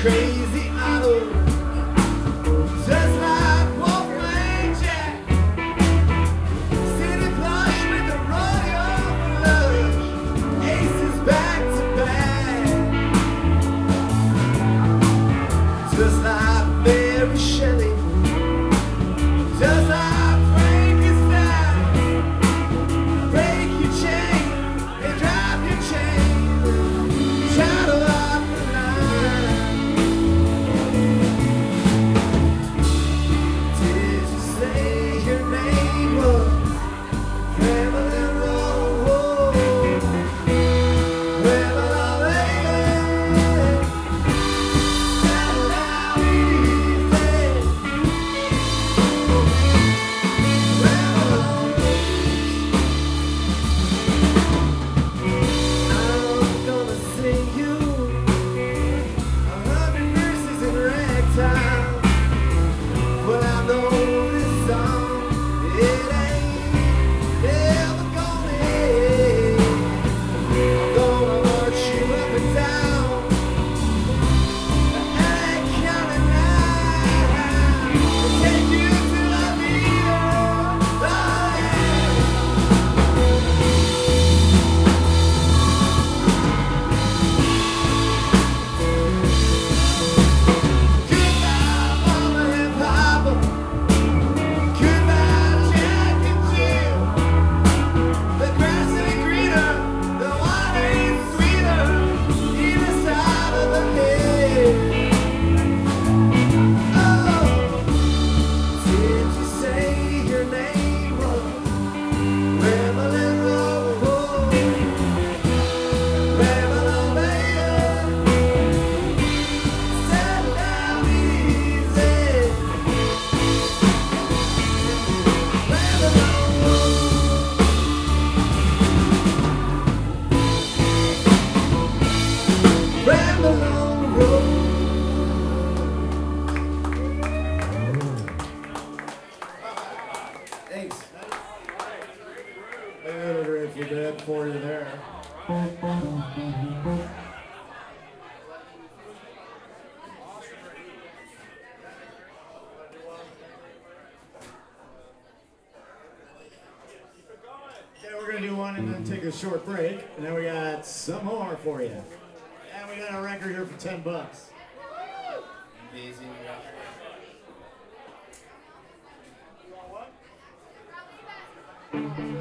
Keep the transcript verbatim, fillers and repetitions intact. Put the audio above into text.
crazy idol, just like Wolfman Jack, sitting flush with the royal flush, aces back to back, just like Mary Shelley, just like Frankenstein. Break your chain and drop your chain, shadow up the line. Did you say your name was Marilyn Monroe? Marilyn Monroe. Settle down easy. I'm gonna sing you a hundred verses in ragtime. Well, I know this song, it ain't never gonna end. I'm gonna march you up and down L A County line and take you to La Vida, oh yeah. Goodbye, Mama and Papa. Goodbye, Jack and Jill. The grass ain't greener, the wine ain't sweeter, either side of the head. Oh, did you say your name was Marilyn Monroe? Marilyn Monroe. Settle down easy. Marilyn Monroe. Marilyn Monroe. Thanks. Little Grateful Dead for you there. Okay, we're gonna do one and then take a short break, and then we got some more for you. And we got a record here for ten bucks. Amazing record. Thank you.